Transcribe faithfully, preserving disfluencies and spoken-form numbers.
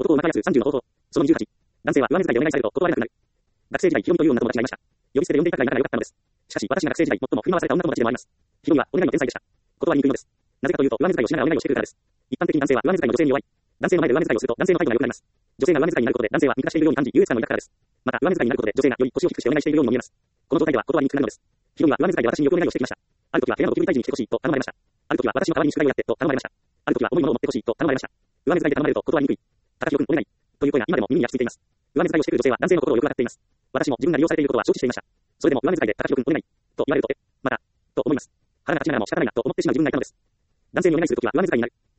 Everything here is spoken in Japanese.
男中安さんじゅうの方法。そのにじゅうはち。男性は上目遣いでお願いされると断れなくなる。学生時代、ヒロミという女友達がいました。呼び捨てで呼んでいたくらい仲が良かったのです。しかし、私が学生時代、最も振り回された女友達でもあります。ヒロミはお願いの天才でした。断りにくいのです。なぜかというと、上目遣いをしながらお願いをしてくるからです。一般的に男性は上目遣いの女性に弱い。男性の前で上目遣いをすると男性の態度が良くなります。女性が上目遣いになることで男性は満たしているように感じ優越感を抱くからです。また、上目遣いになることで女性がより腰を低くしてお願いしているようにも見えます。この状態では断りにくくなるのです。ヒロミは上目遣いで私によくお願いをしてきました。ある時は部屋のゴキブリ退治に来てほしいと頼まれました。ある時は私の代わりに宿題をやってと頼まれました。ある時は重いものを持ってほしいと頼まれました。上目遣いで頼まれると断りにくい。高木君お願い。という声が今でも耳に焼き付いています。上目遣いをしてくる女性は男性の心をよくわかっています。私も自分が利用されていることは承知していました。それでも上目遣いで高木君お願い。と言われると、え、また、と思います。腹が立ちながらも仕方ないなと思ってしまう自分がいたのです。男性にお願いするときは上目遣いになる。